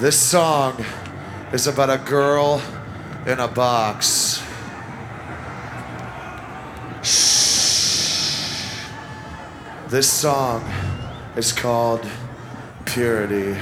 This song is about a girl in a box. Shh. This song is called Purity.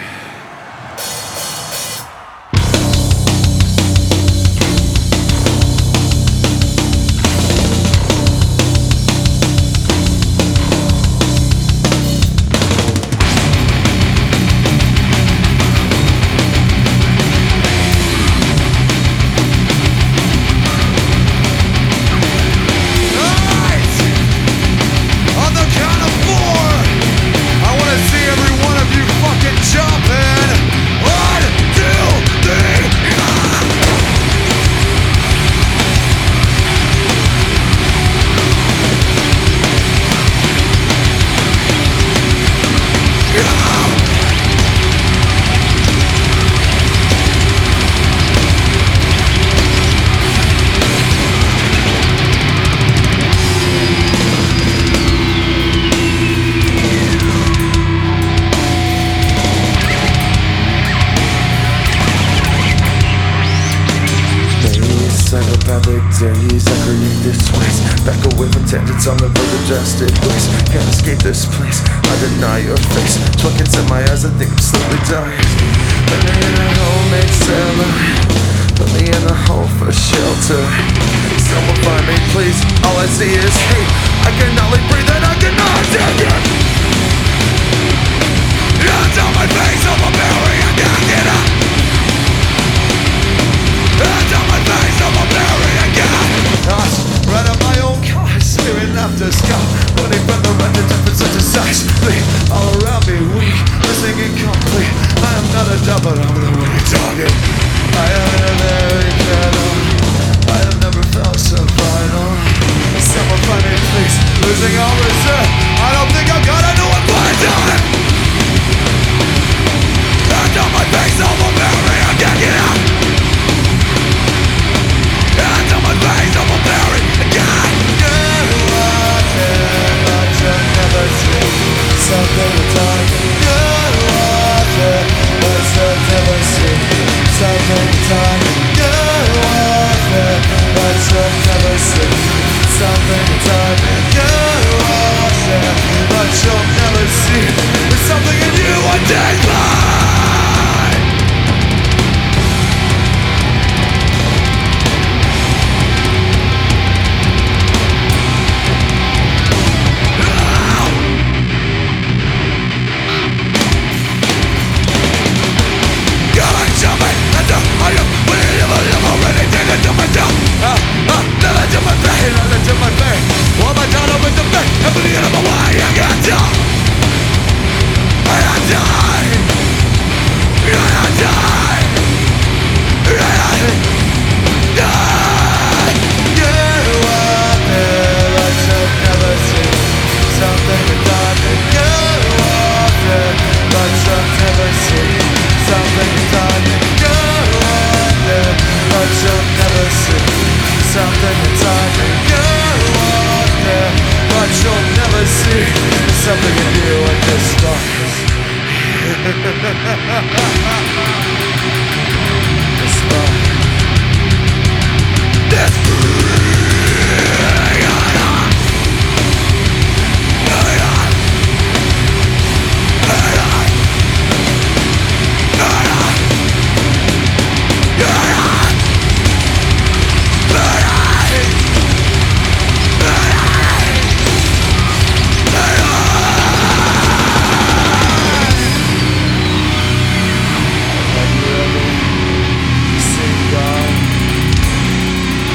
Psychopathic days, I create this waste. Back away from tangents on the verge of drastic ways. Can't escape this place, I deny your face. Buckets in my eyes, I think I'm slowly dying. Put me in a homemade cellar, put me in a hole for shelter. Someone find me please, all I see is hate. I can only breathe and I cannot take it. Hands on my face, I'm a berry, I can't get up. Hands on my face, I'm a berry again. Right on my own car, staring after sky. Running from the rent, the difference such a size. All around me weak, missing incomplete. I am not a dog, but I'm the way target. I am in a very kettle. I have never felt so vital. Someone find me please, losing all reserve. I don't think I'm gonna do it one time. Hands on my face, I'm a berry, I can't get out. Hands on my face, I'm a berry again. You are there, but you'll never see something to talk. You are there, but you'll never see something to talk. You are there, but you'll never see something to talk. You are there, but you'll never see. There's something in you I take by. Something in you at this start.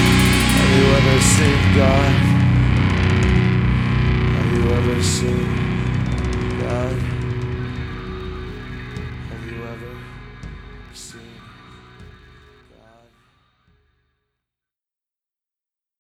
God, have you ever seen?